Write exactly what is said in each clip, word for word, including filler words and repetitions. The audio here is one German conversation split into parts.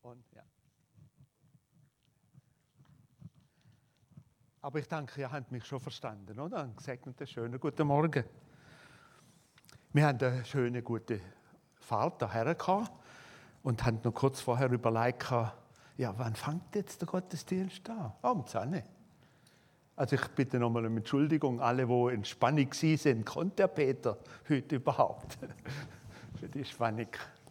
Und, ja. Aber ich denke, ihr habt mich schon verstanden, oder? Einen gesegneten, schönen guten Morgen. Wir haben eine schöne, gute Fahrt daher gehabt und haben noch kurz vorher überlegt, ja, wann fängt jetzt der Gottesdienst an? Oh, um zehn. Also ich bitte nochmal um Entschuldigung, alle, die in Spannung sind, konnte der Peter heute überhaupt für die Spannung.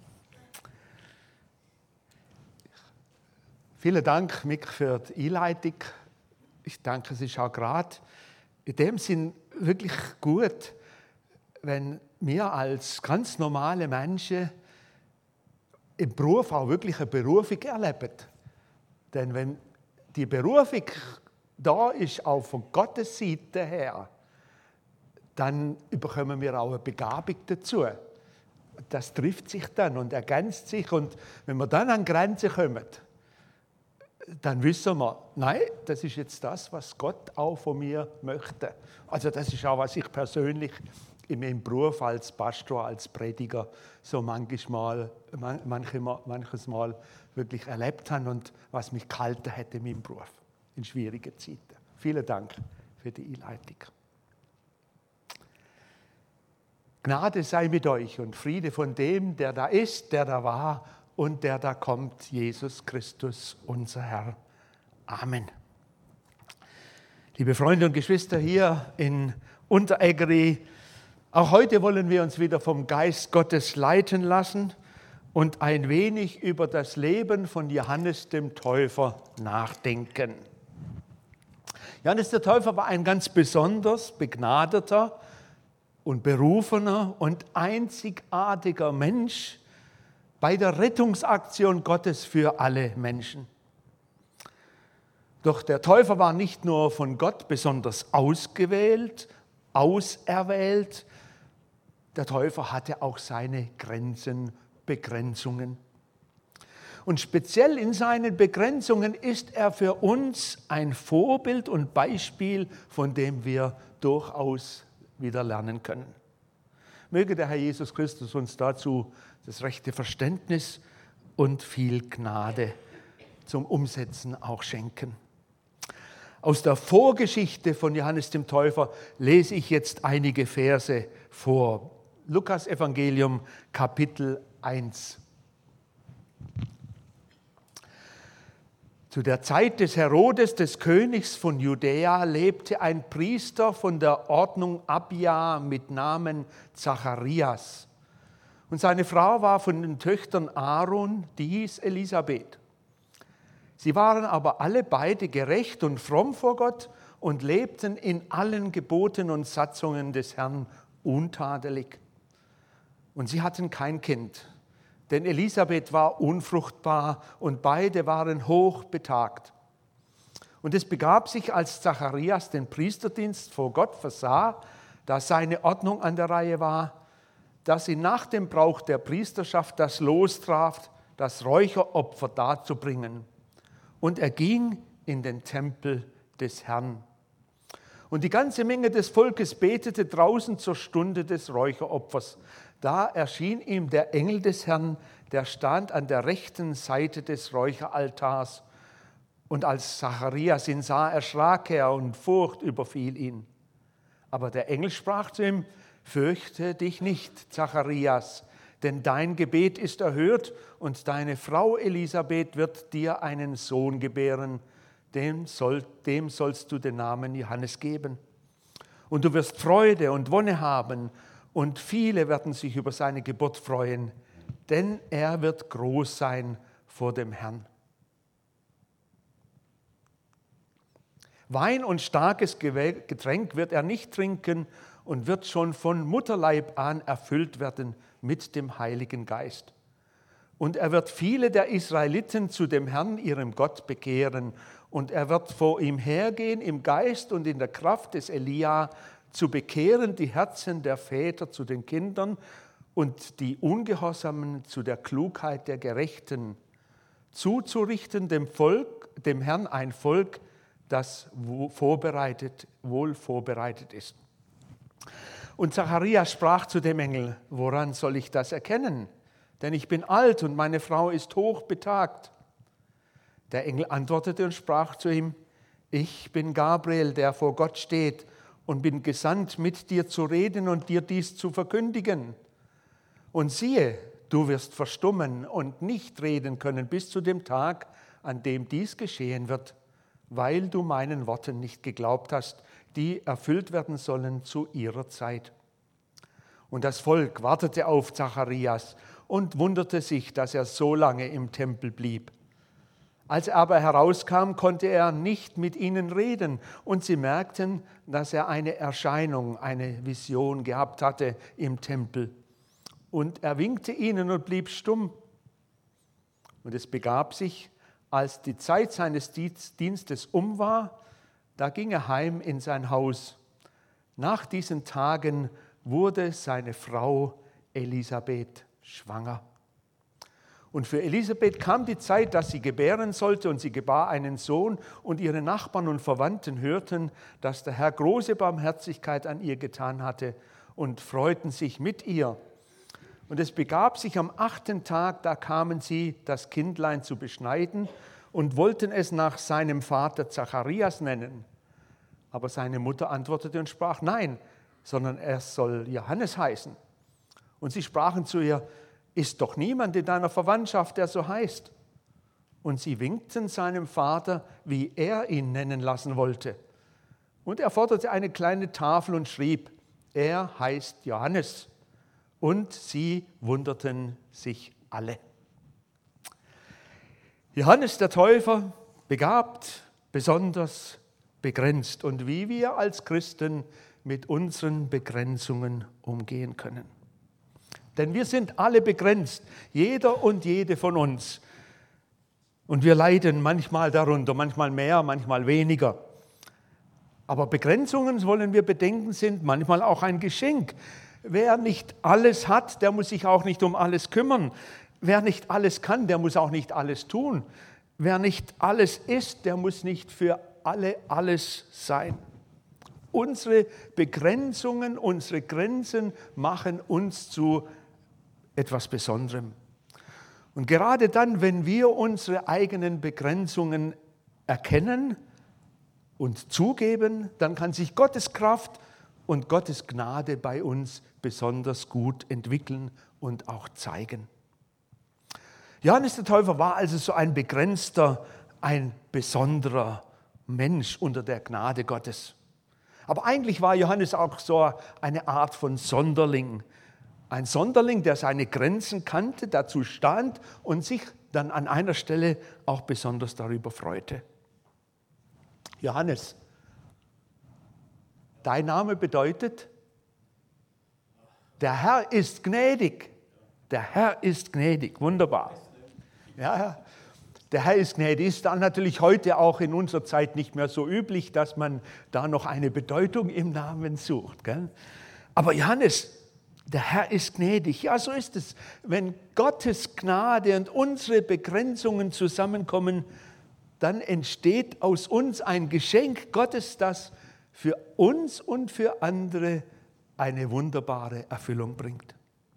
Vielen Dank, Mick, für die Einleitung. Ich denke, es ist auch gerade in dem Sinn wirklich gut, wenn wir als ganz normale Menschen im Beruf auch wirklich eine Berufung erleben. Denn wenn die Berufung da ist, auch von Gottes Seite her, dann bekommen wir auch eine Begabung dazu. Das trifft sich dann und ergänzt sich. Und wenn wir dann an Grenzen kommen, dann wissen wir, nein, das ist jetzt das, was Gott auch von mir möchte. Also das ist auch, was ich persönlich in meinem Beruf als Pastor, als Prediger so manchmal, manches Mal wirklich erlebt habe und was mich gehalten hat in meinem Beruf in schwierigen Zeiten. Vielen Dank für die Einleitung. Gnade sei mit euch und Friede von dem, der da ist, der da war und der da kommt, Jesus Christus, unser Herr. Amen. Liebe Freunde und Geschwister hier in Untereggery, auch heute wollen wir uns wieder vom Geist Gottes leiten lassen und ein wenig über das Leben von Johannes dem Täufer nachdenken. Johannes der Täufer war ein ganz besonders begnadeter und berufener und einzigartiger Mensch bei der Rettungsaktion Gottes für alle Menschen. Doch der Täufer war nicht nur von Gott besonders ausgewählt, auserwählt, der Täufer hatte auch seine Grenzen, Begrenzungen. Und speziell in seinen Begrenzungen ist er für uns ein Vorbild und Beispiel, von dem wir durchaus wieder lernen können. Möge der Herr Jesus Christus uns dazu das rechte Verständnis und viel Gnade zum Umsetzen auch schenken. Aus der Vorgeschichte von Johannes dem Täufer lese ich jetzt einige Verse vor. Lukas Evangelium, Kapitel eins. Zu der Zeit des Herodes, des Königs von Judäa, lebte ein Priester von der Ordnung Abia mit Namen Zacharias. Und seine Frau war von den Töchtern Aaron, die hieß Elisabeth. Sie waren aber alle beide gerecht und fromm vor Gott und lebten in allen Geboten und Satzungen des Herrn untadelig. Und sie hatten kein Kind, denn Elisabeth war unfruchtbar und beide waren hochbetagt. Und es begab sich, als Zacharias den Priesterdienst vor Gott versah, da seine Ordnung an der Reihe war, dass ihn nach dem Brauch der Priesterschaft das Los traf, das Räucheropfer darzubringen. Und er ging in den Tempel des Herrn. Und die ganze Menge des Volkes betete draußen zur Stunde des Räucheropfers. Da erschien ihm der Engel des Herrn, der stand an der rechten Seite des Räucheraltars. Und als Zacharias ihn sah, erschrak er und Furcht überfiel ihn. Aber der Engel sprach zu ihm: Fürchte dich nicht, Zacharias, denn dein Gebet ist erhört und deine Frau Elisabeth wird dir einen Sohn gebären. Dem, soll, dem sollst du den Namen Johannes geben. Und du wirst Freude und Wonne haben und viele werden sich über seine Geburt freuen, denn er wird groß sein vor dem Herrn. Wein und starkes Getränk wird er nicht trinken und wird schon von Mutterleib an erfüllt werden mit dem Heiligen Geist. Und er wird viele der Israeliten zu dem Herrn, ihrem Gott, bekehren. Und er wird vor ihm hergehen im Geist und in der Kraft des Elia, zu bekehren die Herzen der Väter zu den Kindern und die Ungehorsamen zu der Klugheit der Gerechten, zuzurichten dem Volk, dem Herrn ein Volk, das vorbereitet, wohl vorbereitet ist. Und Zacharias sprach zu dem Engel: Woran soll ich das erkennen? Denn ich bin alt und meine Frau ist hochbetagt. Der Engel antwortete und sprach zu ihm: Ich bin Gabriel, der vor Gott steht, und bin gesandt, mit dir zu reden und dir dies zu verkündigen. Und siehe, du wirst verstummen und nicht reden können bis zu dem Tag, an dem dies geschehen wird, weil du meinen Worten nicht geglaubt hast, die erfüllt werden sollen zu ihrer Zeit. Und das Volk wartete auf Zacharias und wunderte sich, dass er so lange im Tempel blieb. Als er aber herauskam, konnte er nicht mit ihnen reden, und sie merkten, dass er eine Erscheinung, eine Vision gehabt hatte im Tempel. Und er winkte ihnen und blieb stumm. Und es begab sich, als die Zeit seines Dienstes um war, da ging er heim in sein Haus. Nach diesen Tagen wurde seine Frau Elisabeth schwanger. Und für Elisabeth kam die Zeit, dass sie gebären sollte, und sie gebar einen Sohn, und ihre Nachbarn und Verwandten hörten, dass der Herr große Barmherzigkeit an ihr getan hatte, und freuten sich mit ihr. Und es begab sich am achten Tag, da kamen sie, das Kindlein zu beschneiden, und wollten es nach seinem Vater Zacharias nennen. Aber seine Mutter antwortete und sprach: Nein, sondern er soll Johannes heißen. Und sie sprachen zu ihr: Ist doch niemand in deiner Verwandtschaft, der so heißt? Und sie winkten seinem Vater, wie er ihn nennen lassen wollte. Und er forderte eine kleine Tafel und schrieb: Er heißt Johannes. Und sie wunderten sich alle. Johannes der Täufer, begabt, besonders, begrenzt, und wie wir als Christen mit unseren Begrenzungen umgehen können. Denn wir sind alle begrenzt, jeder und jede von uns. Und wir leiden manchmal darunter, manchmal mehr, manchmal weniger. Aber Begrenzungen, wollen wir bedenken, sind manchmal auch ein Geschenk. Wer nicht alles hat, der muss sich auch nicht um alles kümmern. Wer nicht alles kann, der muss auch nicht alles tun. Wer nicht alles ist, der muss nicht für alle alles sein. Unsere Begrenzungen, unsere Grenzen machen uns zu etwas Besonderem. Und gerade dann, wenn wir unsere eigenen Begrenzungen erkennen und zugeben, dann kann sich Gottes Kraft und Gottes Gnade bei uns besonders gut entwickeln und auch zeigen. Johannes der Täufer war also so ein begrenzter, ein besonderer Mensch unter der Gnade Gottes. Aber eigentlich war Johannes auch so eine Art von Sonderling. Ein Sonderling, der seine Grenzen kannte, dazu stand und sich dann an einer Stelle auch besonders darüber freute. Johannes, dein Name bedeutet, der Herr ist gnädig. Der Herr ist gnädig, wunderbar. Ja, der Herr ist gnädig. Ist dann natürlich heute auch in unserer Zeit nicht mehr so üblich, dass man da noch eine Bedeutung im Namen sucht. Gell? Aber Johannes, der Herr ist gnädig. Ja, so ist es. Wenn Gottes Gnade und unsere Begrenzungen zusammenkommen, dann entsteht aus uns ein Geschenk Gottes, das für uns und für andere eine wunderbare Erfüllung bringt.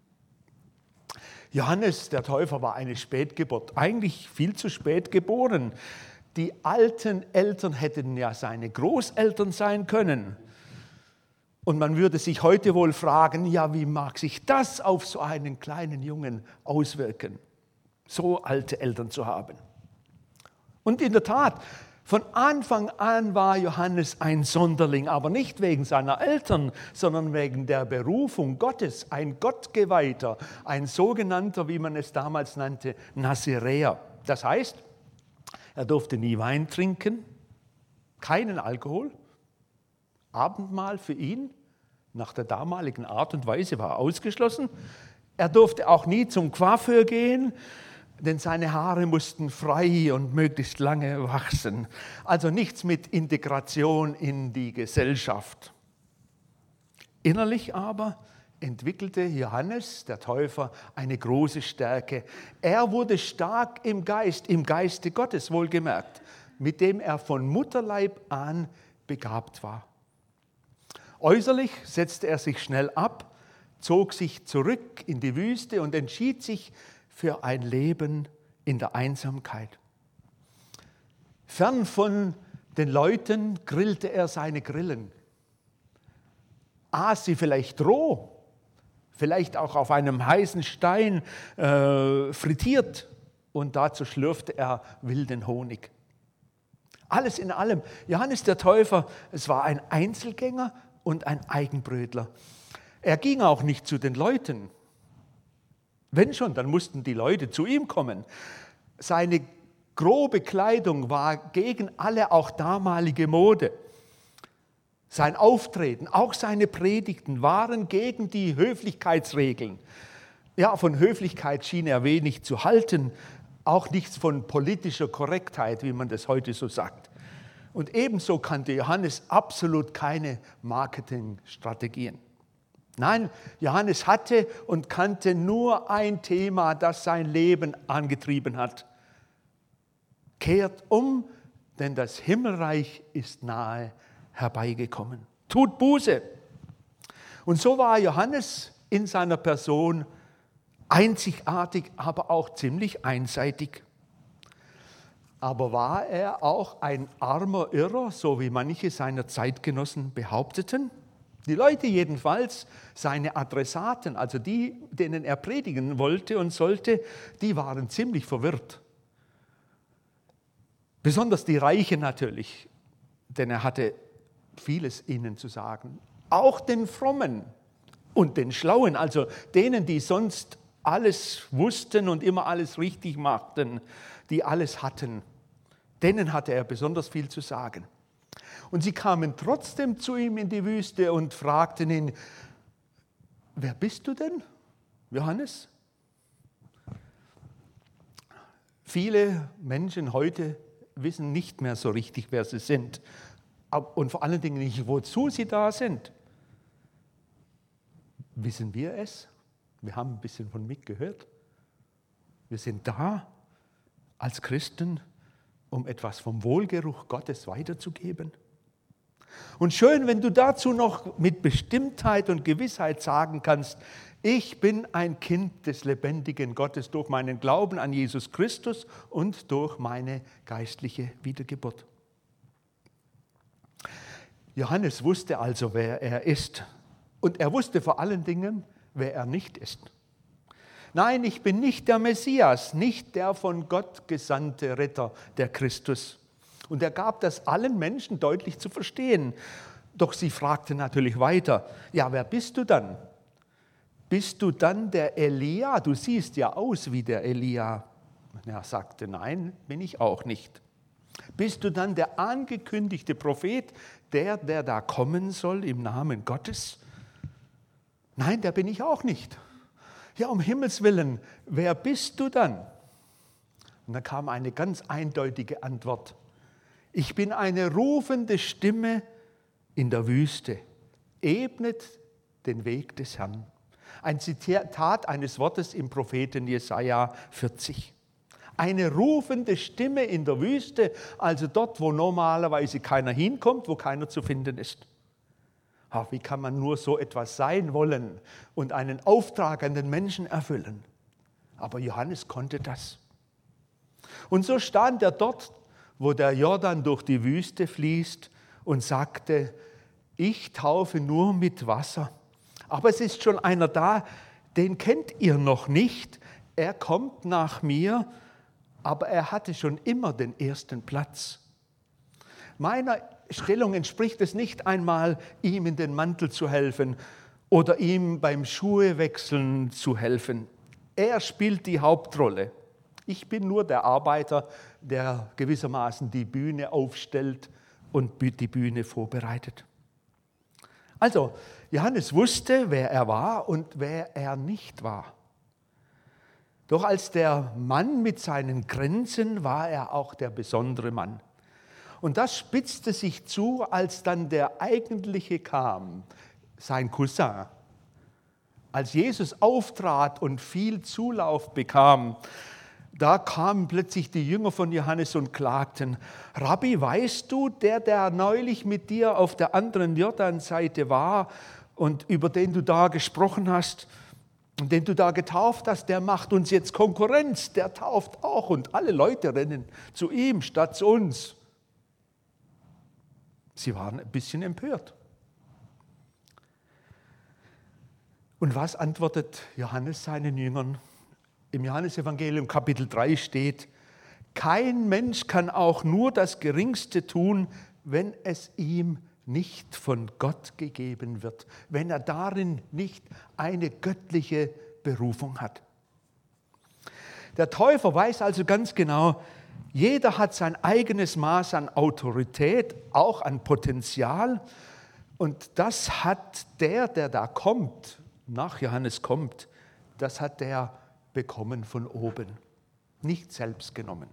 Johannes der Täufer war eine Spätgeburt, eigentlich viel zu spät geboren. Die alten Eltern hätten ja seine Großeltern sein können. Und man würde sich heute wohl fragen, ja, wie mag sich das auf so einen kleinen Jungen auswirken, so alte Eltern zu haben? Und in der Tat, von Anfang an war Johannes ein Sonderling, aber nicht wegen seiner Eltern, sondern wegen der Berufung Gottes, ein Gottgeweihter, ein sogenannter, wie man es damals nannte, Naziräer. Das heißt, er durfte nie Wein trinken, keinen Alkohol. Abendmahl für ihn nach der damaligen Art und Weise war ausgeschlossen. Er durfte auch nie zum Coiffeur gehen, denn seine Haare mussten frei und möglichst lange wachsen. Also nichts mit Integration in die Gesellschaft. Innerlich aber entwickelte Johannes, der Täufer, eine große Stärke. Er wurde stark im Geist, im Geiste Gottes wohlgemerkt, mit dem er von Mutterleib an begabt war. Äußerlich setzte er sich schnell ab, zog sich zurück in die Wüste und entschied sich für ein Leben in der Einsamkeit. Fern von den Leuten grillte er seine Grillen. Aß sie vielleicht roh, vielleicht auch auf einem heißen Stein äh, frittiert und dazu schlürfte er wilden Honig. Alles in allem, Johannes der Täufer, es war ein Einzelgänger und ein Eigenbrötler. Er ging auch nicht zu den Leuten. Wenn schon, dann mussten die Leute zu ihm kommen. Seine grobe Kleidung war gegen alle auch damalige Mode. Sein Auftreten, auch seine Predigten waren gegen die Höflichkeitsregeln. Ja, von Höflichkeit schien er wenig zu halten, auch nichts von politischer Korrektheit, wie man das heute so sagt. Und ebenso kannte Johannes absolut keine Marketingstrategien. Nein, Johannes hatte und kannte nur ein Thema, das sein Leben angetrieben hat. Kehrt um, denn das Himmelreich ist nahe herbeigekommen. Tut Buße. Und so war Johannes in seiner Person einzigartig, aber auch ziemlich einseitig. Aber war er auch ein armer Irrer, so wie manche seiner Zeitgenossen behaupteten? Die Leute jedenfalls, seine Adressaten, also die, denen er predigen wollte und sollte, die waren ziemlich verwirrt. Besonders die Reichen natürlich, denn er hatte vieles ihnen zu sagen. Auch den Frommen und den Schlauen, also denen, die sonst alles wussten und immer alles richtig machten, die alles hatten, denen hatte er besonders viel zu sagen. Und sie kamen trotzdem zu ihm in die Wüste und fragten ihn, wer bist du denn, Johannes? Viele Menschen heute wissen nicht mehr so richtig, wer sie sind. Und vor allen Dingen nicht, wozu sie da sind. Wissen wir es? Wir haben ein bisschen von Mick gehört. Wir sind da als Christen, um etwas vom Wohlgeruch Gottes weiterzugeben. Und schön, wenn du dazu noch mit Bestimmtheit und Gewissheit sagen kannst, ich bin ein Kind des lebendigen Gottes durch meinen Glauben an Jesus Christus und durch meine geistliche Wiedergeburt. Johannes wusste also, wer er ist. Und er wusste vor allen Dingen, wer er nicht ist. Nein, ich bin nicht der Messias, nicht der von Gott gesandte Retter, der Christus. Und er gab das allen Menschen deutlich zu verstehen. Doch sie fragten natürlich weiter, ja, wer bist du dann? Bist du dann der Elia? Du siehst ja aus wie der Elia. Und er sagte, nein, bin ich auch nicht. Bist du dann der angekündigte Prophet, der, der da kommen soll im Namen Gottes? Nein, der bin ich auch nicht. Ja, um Himmels Willen, wer bist du dann? Und da kam eine ganz eindeutige Antwort. Ich bin eine rufende Stimme in der Wüste. Ebnet den Weg des Herrn. Ein Zitat eines Wortes im Propheten Jesaja vierzig. Eine rufende Stimme in der Wüste, also dort, wo normalerweise keiner hinkommt, wo keiner zu finden ist. Ach, wie kann man nur so etwas sein wollen und einen Auftrag an den Menschen erfüllen? Aber Johannes konnte das. Und so stand er dort, wo der Jordan durch die Wüste fließt und sagte, ich taufe nur mit Wasser. Aber es ist schon einer da, den kennt ihr noch nicht. Er kommt nach mir, aber er hatte schon immer den ersten Platz. Meiner Stellung entspricht es nicht einmal, ihm in den Mantel zu helfen oder ihm beim Schuhewechseln zu helfen. Er spielt die Hauptrolle. Ich bin nur der Arbeiter, der gewissermaßen die Bühne aufstellt und die Bühne vorbereitet. Also, Johannes wusste, wer er war und wer er nicht war. Doch als der Mann mit seinen Grenzen war er auch der besondere Mann. Und das spitzte sich zu, als dann der Eigentliche kam, sein Cousin. Als Jesus auftrat und viel Zulauf bekam, da kamen plötzlich die Jünger von Johannes und klagten, Rabbi, weißt du, der, der neulich mit dir auf der anderen Jordanseite war und über den du da gesprochen hast und den du da getauft hast, der macht uns jetzt Konkurrenz, der tauft auch und alle Leute rennen zu ihm statt zu uns. Sie waren ein bisschen empört. Und was antwortet Johannes seinen Jüngern? Im Johannesevangelium Kapitel drei steht: Kein Mensch kann auch nur das Geringste tun, wenn es ihm nicht von Gott gegeben wird, wenn er darin nicht eine göttliche Berufung hat. Der Täufer weiß also ganz genau, jeder hat sein eigenes Maß an Autorität, auch an Potenzial. Und das hat der, der da kommt, nach Johannes kommt, das hat der bekommen von oben, nicht selbst genommen.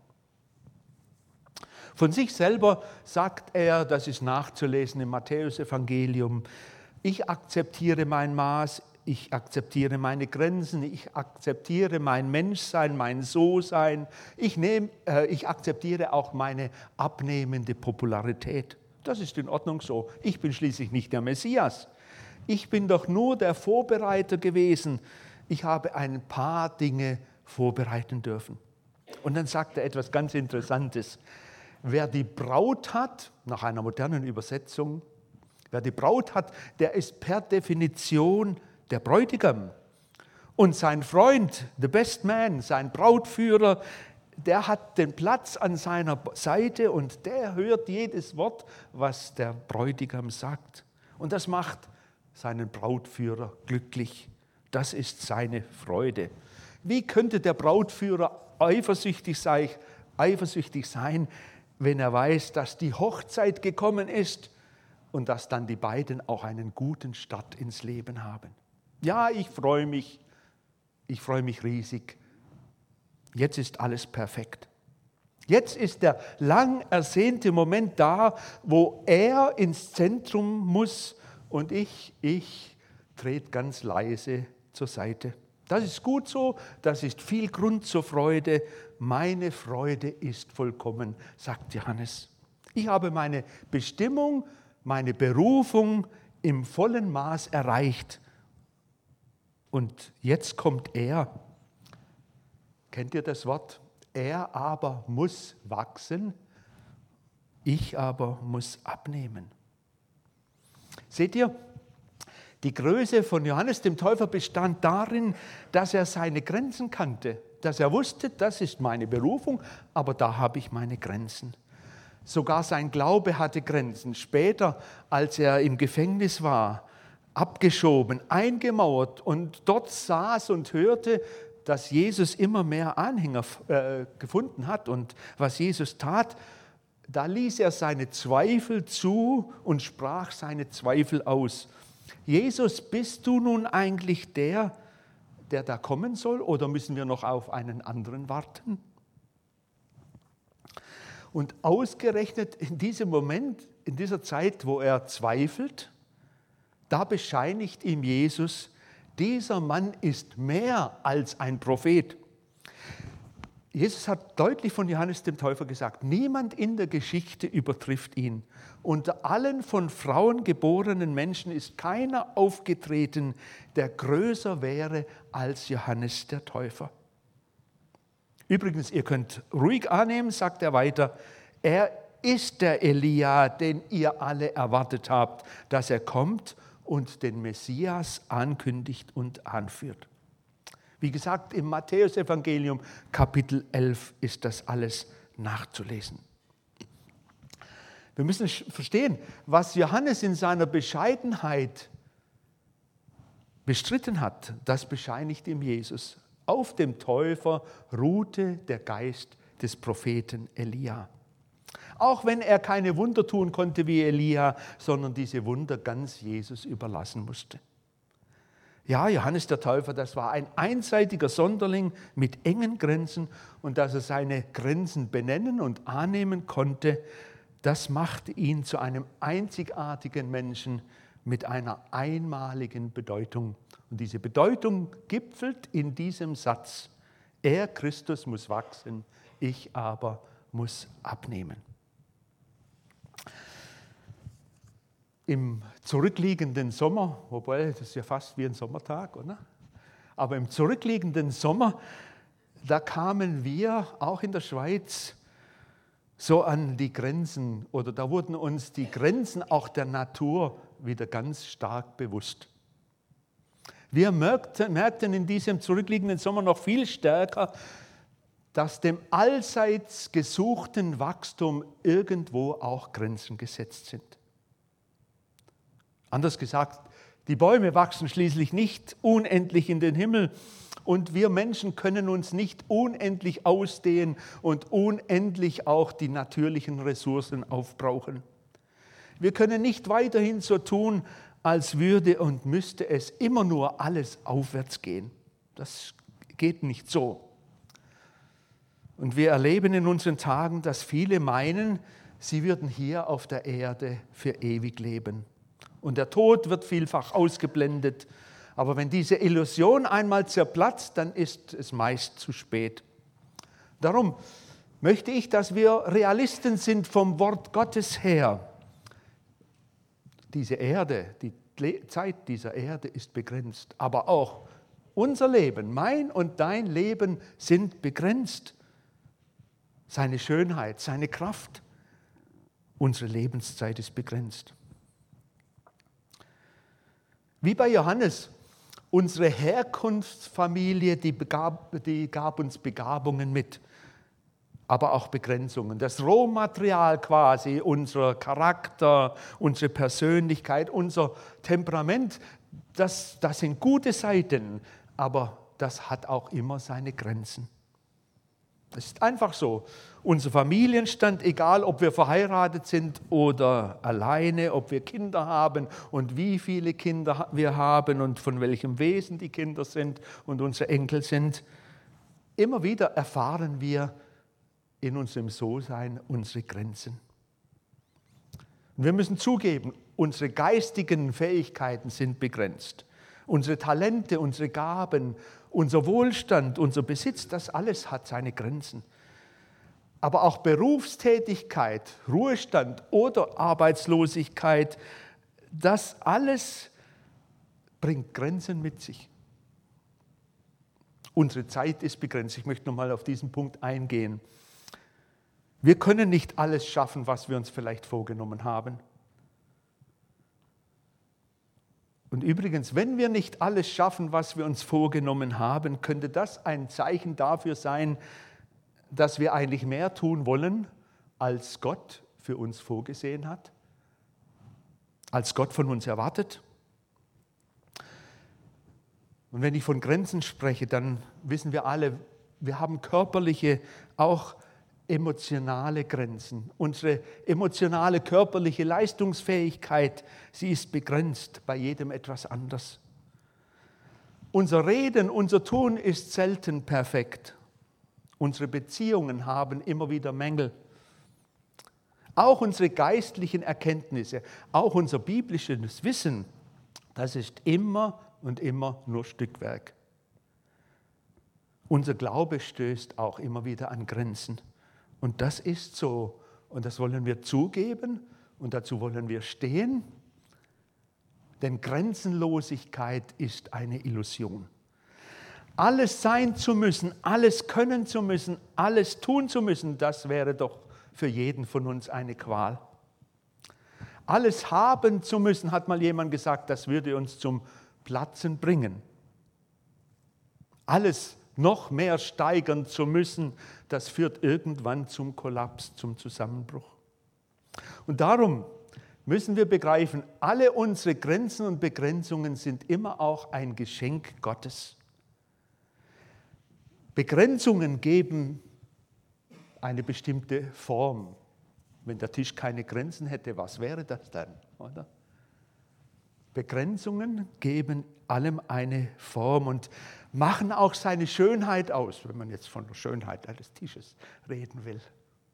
Von sich selber sagt er, das ist nachzulesen im Matthäusevangelium: Ich akzeptiere mein Maß, ich akzeptiere meine Grenzen, ich akzeptiere mein Menschsein, mein So-Sein, ich, nehm, äh, ich akzeptiere auch meine abnehmende Popularität. Das ist in Ordnung so. Ich bin schließlich nicht der Messias. Ich bin doch nur der Vorbereiter gewesen. Ich habe ein paar Dinge vorbereiten dürfen. Und dann sagt er etwas ganz Interessantes. Wer die Braut hat, nach einer modernen Übersetzung, wer die Braut hat, der ist per Definition der Bräutigam. Und sein Freund, the best man, sein Brautführer, der hat den Platz an seiner Seite und der hört jedes Wort, was der Bräutigam sagt. Und das macht seinen Brautführer glücklich. Das ist seine Freude. Wie könnte der Brautführer eifersüchtig sein, eifersüchtig sein, wenn er weiß, dass die Hochzeit gekommen ist und dass dann die beiden auch einen guten Start ins Leben haben? Ja, ich freue mich, ich freue mich riesig. Jetzt ist alles perfekt. Jetzt ist der lang ersehnte Moment da, wo er ins Zentrum muss und ich, ich trete ganz leise zur Seite. Das ist gut so, das ist viel Grund zur Freude. Meine Freude ist vollkommen, sagt Johannes. Ich habe meine Bestimmung, meine Berufung im vollen Maß erreicht. Und jetzt kommt er. Kennt ihr das Wort? Er aber muss wachsen, ich aber muss abnehmen. Seht ihr, die Größe von Johannes dem Täufer bestand darin, dass er seine Grenzen kannte, dass er wusste, das ist meine Berufung, aber da habe ich meine Grenzen. Sogar sein Glaube hatte Grenzen. Später, als er im Gefängnis war, abgeschoben, eingemauert und dort saß und hörte, dass Jesus immer mehr Anhänger äh, gefunden hat und was Jesus tat, da ließ er seine Zweifel zu und sprach seine Zweifel aus. Jesus, bist du nun eigentlich der, der da kommen soll, oder müssen wir noch auf einen anderen warten? Und ausgerechnet in diesem Moment, in dieser Zeit, wo er zweifelt, da bescheinigt ihm Jesus, dieser Mann ist mehr als ein Prophet. Jesus hat deutlich von Johannes dem Täufer gesagt, niemand in der Geschichte übertrifft ihn. Unter allen von Frauen geborenen Menschen ist keiner aufgetreten, der größer wäre als Johannes der Täufer. Übrigens, ihr könnt ruhig annehmen, sagt er weiter, er ist der Elia, den ihr alle erwartet habt, dass er kommt und den Messias ankündigt und anführt. Wie gesagt, im Matthäusevangelium Kapitel elf ist das alles nachzulesen. Wir müssen verstehen, was Johannes in seiner Bescheidenheit bestritten hat, das bescheinigt ihm Jesus. Auf dem Täufer ruhte der Geist des Propheten Elia. Auch wenn er keine Wunder tun konnte wie Elia, sondern diese Wunder ganz Jesus überlassen musste. Ja, Johannes der Täufer, das war ein einseitiger Sonderling mit engen Grenzen und dass er seine Grenzen benennen und annehmen konnte, das machte ihn zu einem einzigartigen Menschen mit einer einmaligen Bedeutung. Und diese Bedeutung gipfelt in diesem Satz, er, Christus, muss wachsen, ich aber muss abnehmen. Im zurückliegenden Sommer, wobei das ist ja fast wie ein Sommertag, oder? Aber im zurückliegenden Sommer, da kamen wir auch in der Schweiz so an die Grenzen oder da wurden uns die Grenzen auch der Natur wieder ganz stark bewusst. Wir merkten, merkten in diesem zurückliegenden Sommer noch viel stärker, dass dem allseits gesuchten Wachstum irgendwo auch Grenzen gesetzt sind. Anders gesagt, die Bäume wachsen schließlich nicht unendlich in den Himmel und wir Menschen können uns nicht unendlich ausdehnen und unendlich auch die natürlichen Ressourcen aufbrauchen. Wir können nicht weiterhin so tun, als würde und müsste es immer nur alles aufwärts gehen. Das geht nicht so. Und wir erleben in unseren Tagen, dass viele meinen, sie würden hier auf der Erde für ewig leben. Und der Tod wird vielfach ausgeblendet. Aber wenn diese Illusion einmal zerplatzt, dann ist es meist zu spät. Darum möchte ich, dass wir Realisten sind vom Wort Gottes her. Diese Erde, die Zeit dieser Erde ist begrenzt, aber auch unser Leben, mein und dein Leben sind begrenzt. Seine Schönheit, seine Kraft, unsere Lebenszeit ist begrenzt. Wie bei Johannes, unsere Herkunftsfamilie, die, begab, die gab uns Begabungen mit, aber auch Begrenzungen. Das Rohmaterial quasi, unser Charakter, unsere Persönlichkeit, unser Temperament, das, das sind gute Seiten, aber das hat auch immer seine Grenzen. Das ist einfach so. Unser Familienstand, egal ob wir verheiratet sind oder alleine, ob wir Kinder haben und wie viele Kinder wir haben und von welchem Wesen die Kinder sind und unsere Enkel sind, immer wieder erfahren wir in unserem So-Sein unsere Grenzen. Und wir müssen zugeben, unsere geistigen Fähigkeiten sind begrenzt. Unsere Talente, unsere Gaben, unser Wohlstand, unser Besitz, das alles hat seine Grenzen. Aber auch Berufstätigkeit, Ruhestand oder Arbeitslosigkeit, das alles bringt Grenzen mit sich. Unsere Zeit ist begrenzt. Ich möchte nochmal auf diesen Punkt eingehen. Wir können nicht alles schaffen, was wir uns vielleicht vorgenommen haben. Und übrigens, wenn wir nicht alles schaffen, was wir uns vorgenommen haben, könnte das ein Zeichen dafür sein, dass wir eigentlich mehr tun wollen, als Gott für uns vorgesehen hat, als Gott von uns erwartet. Und wenn ich von Grenzen spreche, dann wissen wir alle, wir haben körperliche, auch emotionale Grenzen. Unsere emotionale, körperliche Leistungsfähigkeit, sie ist begrenzt, bei jedem etwas anders. Unser Reden, unser Tun ist selten perfekt. Unsere Beziehungen haben immer wieder Mängel. Auch unsere geistlichen Erkenntnisse, auch unser biblisches Wissen, das ist immer und immer nur Stückwerk. Unser Glaube stößt auch immer wieder an Grenzen. Und das ist so. Und das wollen wir zugeben und dazu wollen wir stehen. Denn Grenzenlosigkeit ist eine Illusion. Alles sein zu müssen, alles können zu müssen, alles tun zu müssen, das wäre doch für jeden von uns eine Qual. Alles haben zu müssen, hat mal jemand gesagt, das würde uns zum Platzen bringen. Alles noch mehr steigern zu müssen, das führt irgendwann zum Kollaps, zum Zusammenbruch. Und darum müssen wir begreifen, alle unsere Grenzen und Begrenzungen sind immer auch ein Geschenk Gottes. Begrenzungen geben eine bestimmte Form. Wenn der Tisch keine Grenzen hätte, was wäre das dann, oder? Begrenzungen geben allem eine Form und machen auch seine Schönheit aus, wenn man jetzt von der Schönheit eines Tisches reden will.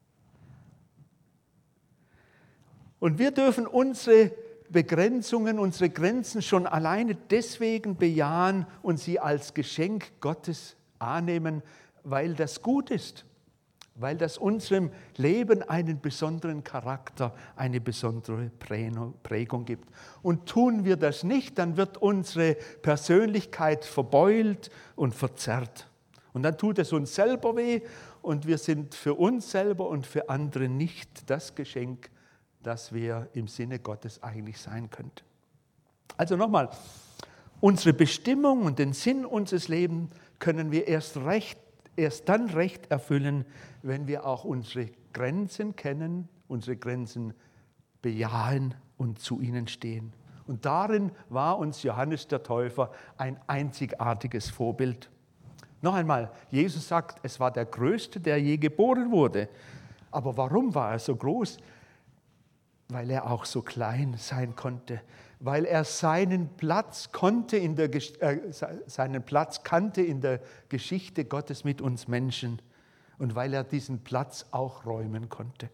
Und wir dürfen unsere Begrenzungen, unsere Grenzen schon alleine deswegen bejahen und sie als Geschenk Gottes annehmen, weil das gut ist, weil das unserem Leben einen besonderen Charakter, eine besondere Prägung gibt. Und tun wir das nicht, dann wird unsere Persönlichkeit verbeult und verzerrt. Und dann tut es uns selber weh und wir sind für uns selber und für andere nicht das Geschenk, das wir im Sinne Gottes eigentlich sein könnten. Also nochmal, unsere Bestimmung und den Sinn unseres Lebens können wir erst, recht, erst dann recht erfüllen, wenn wir auch unsere Grenzen kennen, unsere Grenzen bejahen und zu ihnen stehen. Und darin war uns Johannes der Täufer ein einzigartiges Vorbild. Noch einmal, Jesus sagt, es war der Größte, der je geboren wurde. Aber warum war er so groß? Weil er auch so klein sein konnte, weil er seinen Platz konnte in der äh, seinen Platz kannte in der Geschichte Gottes mit uns Menschen und weil er diesen Platz auch räumen konnte.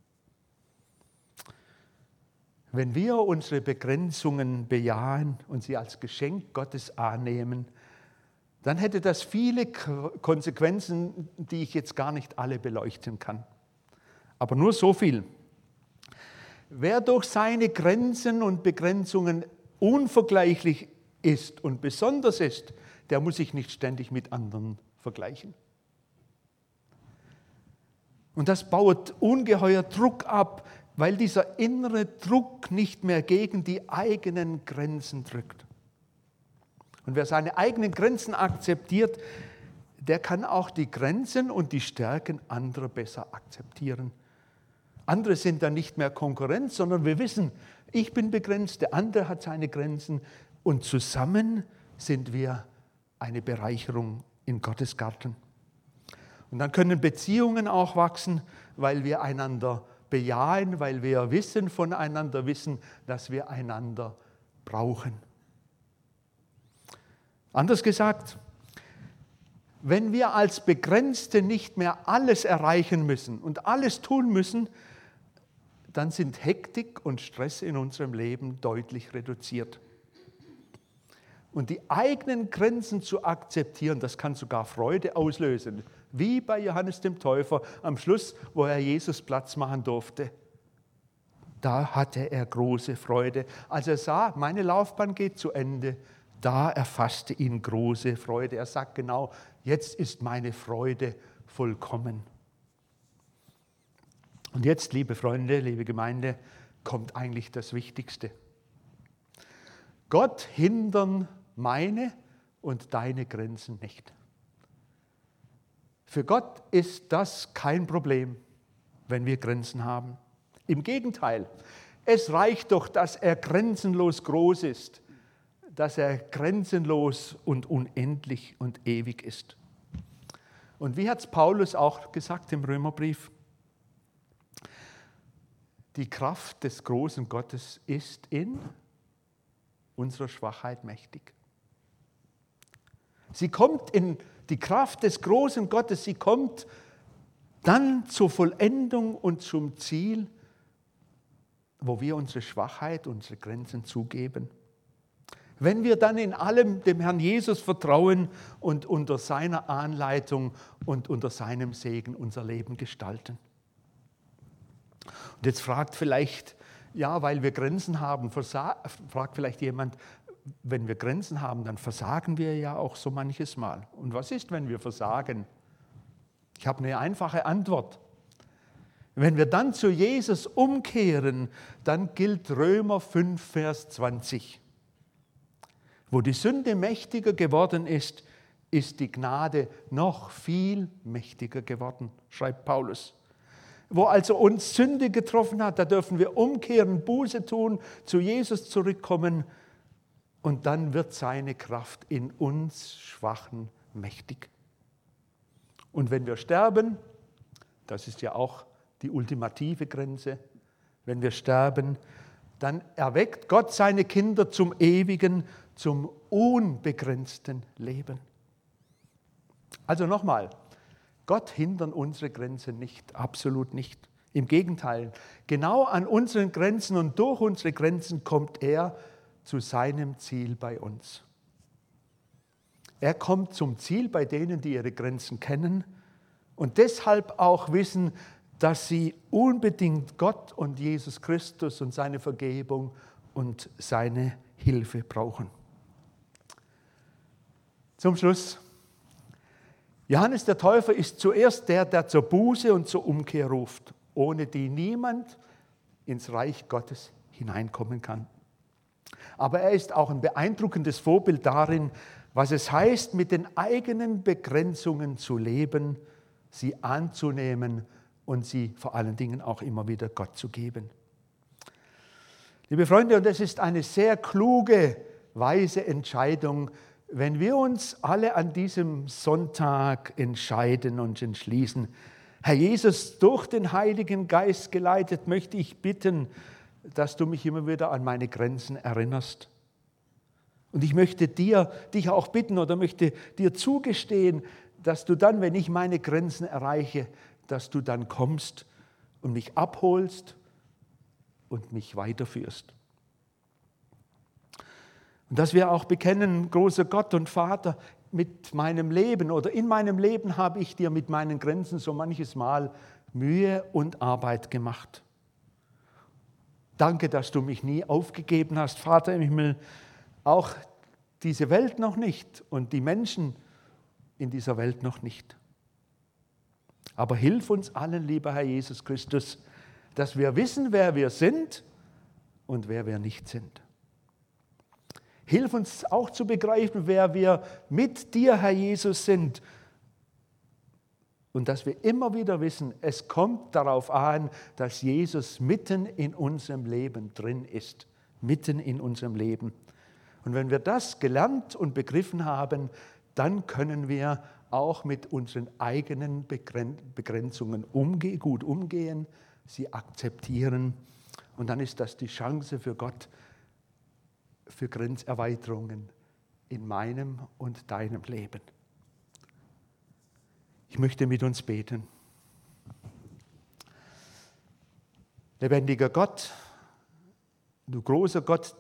Wenn wir unsere Begrenzungen bejahen und sie als Geschenk Gottes annehmen, dann hätte das viele Konsequenzen, die ich jetzt gar nicht alle beleuchten kann. Aber nur so viel. Wer durch seine Grenzen und Begrenzungen unvergleichlich ist und besonders ist, der muss sich nicht ständig mit anderen vergleichen. Und das baut ungeheuer Druck ab, weil dieser innere Druck nicht mehr gegen die eigenen Grenzen drückt. Und wer seine eigenen Grenzen akzeptiert, der kann auch die Grenzen und die Stärken anderer besser akzeptieren. Andere sind dann nicht mehr Konkurrenz, sondern wir wissen, ich bin begrenzt, der andere hat seine Grenzen und zusammen sind wir eine Bereicherung in Gottes Garten. Und dann können Beziehungen auch wachsen, weil wir einander bejahen, weil wir wissen voneinander, wissen, dass wir einander brauchen. Anders gesagt, wenn wir als Begrenzte nicht mehr alles erreichen müssen und alles tun müssen, dann sind Hektik und Stress in unserem Leben deutlich reduziert. Und die eigenen Grenzen zu akzeptieren, das kann sogar Freude auslösen. Wie bei Johannes dem Täufer am Schluss, wo er Jesus Platz machen durfte. Da hatte er große Freude. Als er sah, meine Laufbahn geht zu Ende, da erfasste ihn große Freude. Er sagt genau, jetzt ist meine Freude vollkommen. Und jetzt, liebe Freunde, liebe Gemeinde, kommt eigentlich das Wichtigste. Gott hindern meine und deine Grenzen nicht. Für Gott ist das kein Problem, wenn wir Grenzen haben. Im Gegenteil, es reicht doch, dass er grenzenlos groß ist, dass er grenzenlos und unendlich und ewig ist. Und wie hat es Paulus auch gesagt im Römerbrief? Die Kraft des großen Gottes ist in unserer Schwachheit mächtig. Sie kommt in die Kraft des großen Gottes, sie kommt dann zur Vollendung und zum Ziel, wo wir unsere Schwachheit, unsere Grenzen zugeben. Wenn wir dann in allem dem Herrn Jesus vertrauen und unter seiner Anleitung und unter seinem Segen unser Leben gestalten. Und jetzt fragt vielleicht, ja, weil wir Grenzen haben, fragt vielleicht jemand, wenn wir Grenzen haben, dann versagen wir ja auch so manches Mal. Und was ist, wenn wir versagen? Ich habe eine einfache Antwort. Wenn wir dann zu Jesus umkehren, dann gilt Römer fünf, Vers zwanzig. Wo die Sünde mächtiger geworden ist, ist die Gnade noch viel mächtiger geworden, schreibt Paulus. Wo also uns Sünde getroffen hat, da dürfen wir umkehren, Buße tun, zu Jesus zurückkommen und dann wird seine Kraft in uns Schwachen mächtig. Und wenn wir sterben, das ist ja auch die ultimative Grenze, wenn wir sterben, dann erweckt Gott seine Kinder zum ewigen, zum unbegrenzten Leben. Also nochmal, Gott hindert unsere Grenzen nicht, absolut nicht. Im Gegenteil, genau an unseren Grenzen und durch unsere Grenzen kommt er zu seinem Ziel bei uns. Er kommt zum Ziel bei denen, die ihre Grenzen kennen und deshalb auch wissen, dass sie unbedingt Gott und Jesus Christus und seine Vergebung und seine Hilfe brauchen. Zum Schluss. Johannes der Täufer ist zuerst der, der zur Buße und zur Umkehr ruft, ohne die niemand ins Reich Gottes hineinkommen kann. Aber er ist auch ein beeindruckendes Vorbild darin, was es heißt, mit den eigenen Begrenzungen zu leben, sie anzunehmen und sie vor allen Dingen auch immer wieder Gott zu geben. Liebe Freunde, und es ist eine sehr kluge, weise Entscheidung, wenn wir uns alle an diesem Sonntag entscheiden und entschließen, Herr Jesus, durch den Heiligen Geist geleitet, möchte ich bitten, dass du mich immer wieder an meine Grenzen erinnerst. Und ich möchte dir, dich auch bitten oder möchte dir zugestehen, dass du dann, wenn ich meine Grenzen erreiche, dass du dann kommst und mich abholst und mich weiterführst. Und dass wir auch bekennen, großer Gott und Vater, mit meinem Leben oder in meinem Leben habe ich dir mit meinen Grenzen so manches Mal Mühe und Arbeit gemacht. Danke, dass du mich nie aufgegeben hast, Vater im Himmel, auch diese Welt noch nicht und die Menschen in dieser Welt noch nicht. Aber hilf uns allen, lieber Herr Jesus Christus, dass wir wissen, wer wir sind und wer wir nicht sind. Hilf uns auch zu begreifen, wer wir mit dir, Herr Jesus, sind. Und dass wir immer wieder wissen, es kommt darauf an, dass Jesus mitten in unserem Leben drin ist. Mitten in unserem Leben. Und wenn wir das gelernt und begriffen haben, dann können wir auch mit unseren eigenen Begrenzungen umgehen, gut umgehen, sie akzeptieren. Und dann ist das die Chance für Gott, für Grenzerweiterungen in meinem und deinem Leben. Ich möchte mit uns beten. Lebendiger Gott, du großer Gott,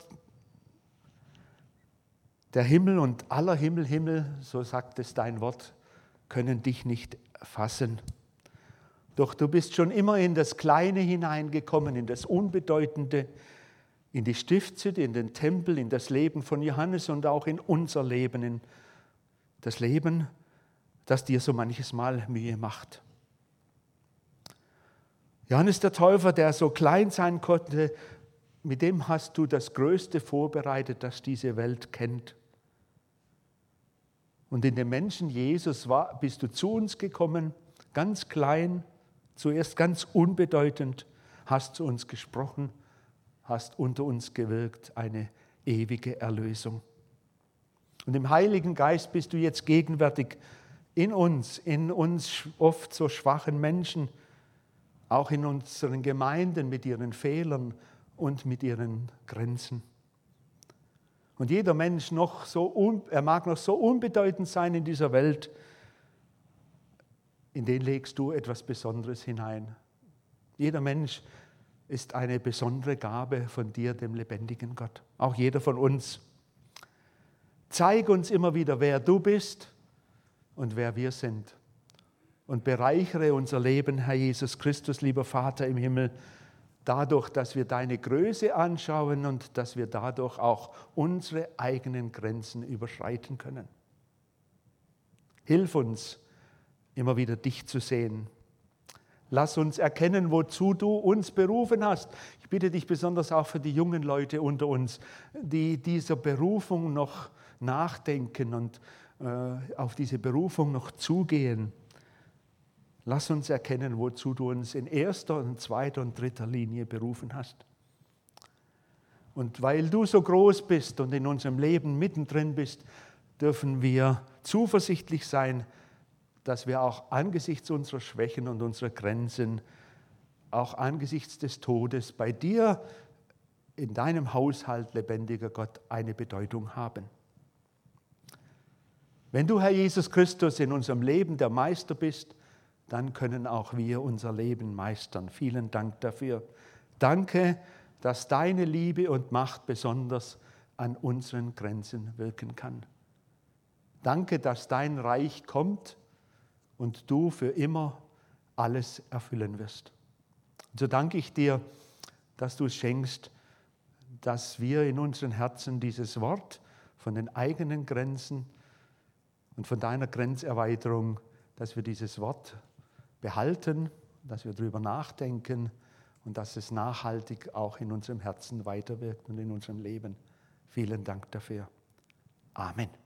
der Himmel und aller Himmel, Himmel, so sagt es dein Wort, können dich nicht fassen. Doch du bist schon immer in das Kleine hineingekommen, in das Unbedeutende, in die Stiftshütte, in den Tempel, in das Leben von Johannes und auch in unser Leben, in das Leben, das dir so manches Mal Mühe macht. Johannes der Täufer, der so klein sein konnte, mit dem hast du das Größte vorbereitet, das diese Welt kennt. Und in dem Menschen Jesus war, bist du zu uns gekommen, ganz klein, zuerst ganz unbedeutend, hast zu uns gesprochen, hast unter uns gewirkt, eine ewige Erlösung. Und im Heiligen Geist bist du jetzt gegenwärtig in uns, in uns oft so schwachen Menschen, auch in unseren Gemeinden mit ihren Fehlern und mit ihren Grenzen. Und jeder Mensch, noch so, er mag noch so unbedeutend sein in dieser Welt, in den legst du etwas Besonderes hinein. Jeder Mensch ist eine besondere Gabe von dir, dem lebendigen Gott. Auch jeder von uns. Zeig uns immer wieder, wer du bist und wer wir sind. Und bereichere unser Leben, Herr Jesus Christus, lieber Vater im Himmel, dadurch, dass wir deine Größe anschauen und dass wir dadurch auch unsere eigenen Grenzen überschreiten können. Hilf uns, immer wieder dich zu sehen. Lass uns erkennen, wozu du uns berufen hast. Ich bitte dich besonders auch für die jungen Leute unter uns, die dieser Berufung noch nachdenken und äh, auf diese Berufung noch zugehen. Lass uns erkennen, wozu du uns in erster und zweiter und dritter Linie berufen hast. Und weil du so groß bist und in unserem Leben mittendrin bist, dürfen wir zuversichtlich sein, dass wir auch angesichts unserer Schwächen und unserer Grenzen, auch angesichts des Todes bei dir in deinem Haushalt, lebendiger Gott, eine Bedeutung haben. Wenn du, Herr Jesus Christus, in unserem Leben der Meister bist, dann können auch wir unser Leben meistern. Vielen Dank dafür. Danke, dass deine Liebe und Macht besonders an unseren Grenzen wirken kann. Danke, dass dein Reich kommt und du für immer alles erfüllen wirst. Und so danke ich dir, dass du es schenkst, dass wir in unseren Herzen dieses Wort von den eigenen Grenzen und von deiner Grenzerweiterung dass wir dieses Wort behalten, dass wir darüber nachdenken und dass es nachhaltig auch in unserem Herzen weiterwirkt und in unserem Leben. Vielen Dank dafür. Amen.